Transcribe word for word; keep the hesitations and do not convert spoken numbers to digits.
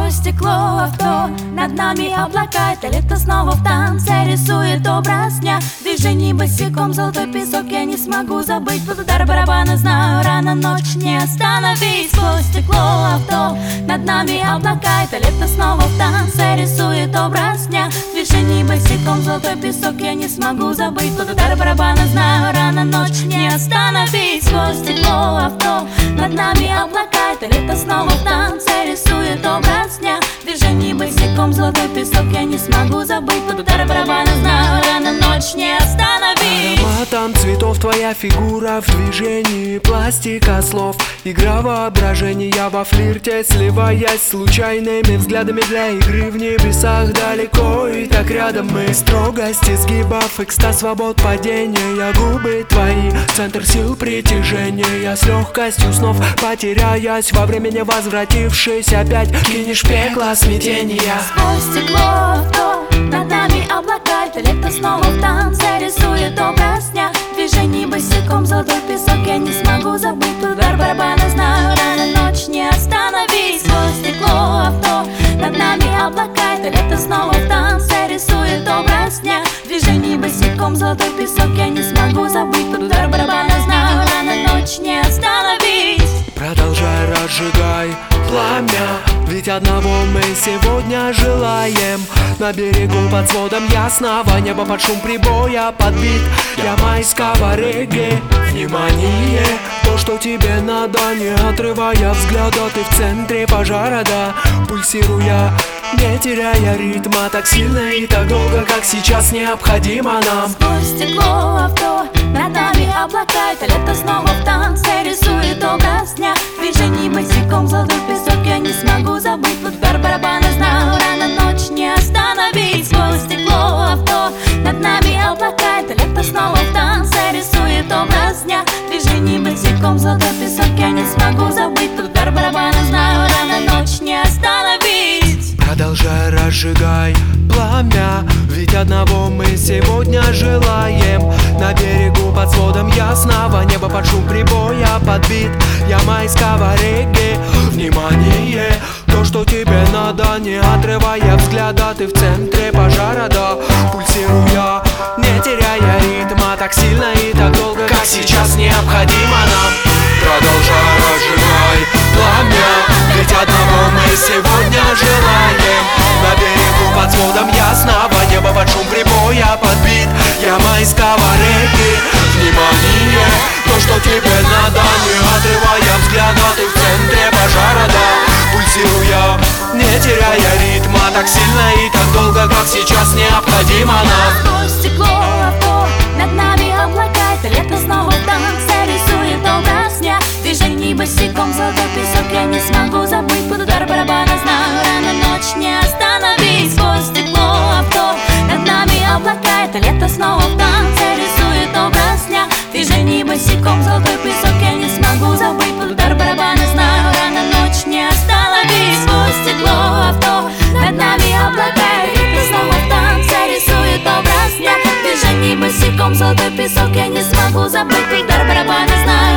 Сквозь стекло авто над нами облака. Это лето снова в танце рисует образ дня. Движений босиком, золотой песок я не смогу забыть. Под удар барабана знаю, рано ночь не остановить. Сквозь стекло авто над нами облака. Это лето снова в танце рисует образ дня. Движений босиком, золотой песок я не смогу забыть. Под удар барабана знаю, рано ночь не остановить. Сквозь стекло авто над нами облака. Это лето снова в танце рисует образ дня. Движений босиком, золотой песок я не смогу забыть. Под удар барабана знаю, рано ночь не остановить. Ароматом цветов твоя фигура в движении, пластика слов, игра воображения во флирте, сливаясь случайными взглядами для игры в небесах. Далеко и так рядом мы, строгость изгибов, экстаз свобод падения. Губы твои, центр сил притяжения, с легкостью снов потеряясь во времени, возвратившись опять, кинешь пекло смятения. Сквозь стекло авто над нами облака. Это лето снова в танце рисует образ дня. Движений босиком, золотой песок я не смогу забыть. Под удар барабана знаю, рано ночь не остановить. Сквозь стекло авто над нами облака. Это лето снова в танце рисует образ дня. Движений босиком, золотой песок я не смогу забыть. Под удар барабана знаю, рано ночь не остановить. Продолжай, разжигай пламя, ведь одного мы сегодня желаем. На берегу под сводом ясного неба, под шум прибоя, под бит ямайского регги. Внимание, то, что тебе надо, не отрывая взгляда, ты в центре пожара, да, пульсируя, не теряя ритма так сильно и так долго, как сейчас необходимо нам. Сквозь стекло авто над нами облака. Это лето снова в танце рисует образ дня. Движений босиком, золотой песок я не смогу забыть. Под удар барабана знаю, рано ночь не остановить. Сквозь стекло авто над нами облака. Это лето снова в танце рисует образ дня. Движений босиком, золотой песок я не смогу забыть. Под удар барабана знаю, рано ночь не остановить. Продолжай, разжигай пламя, ведь одного мы сегодня желаем. На берегу под сводом ясного неба, под шум прибоя, под бит ямайского регги. Внимание, то, что тебе надо, не отрывая взгляда, ты в центре пожара, да, пульсируя, не теряя ритма так сильно и так долго, как сейчас необходимо нам. Продолжай, разжигай пламя, ведь одного мы сегодня желаем. На берегу под сводом ясного неба, под шум прибоя, под бит ямайского регги. Внимание, то, что тебе надо, не отрывая взгляда, ты в центре пожара, да, пульсируя, не теряя ритма так сильно и так долго, как сейчас необходимо нам. Сквозь стекло авто над нами облака. Это лето снова в танце рисует образ дня. Движений босиком, золотой песок я не смогу забыть. Под удар барабана знаю, рано ночь не остановить. Сквозь стекло авто над нами облака. Это лето снова в танце рисует образ дня. Движений босиком, золотой песок я не смогу забыть. Под удар барабана знаю, рано ночь не остановить. Сквозь стекло авто над нами облака. Это лето снова в танце рисует образ дня. Движений босиком, золотой песок я не смогу забыть. Под удар барабана знаю,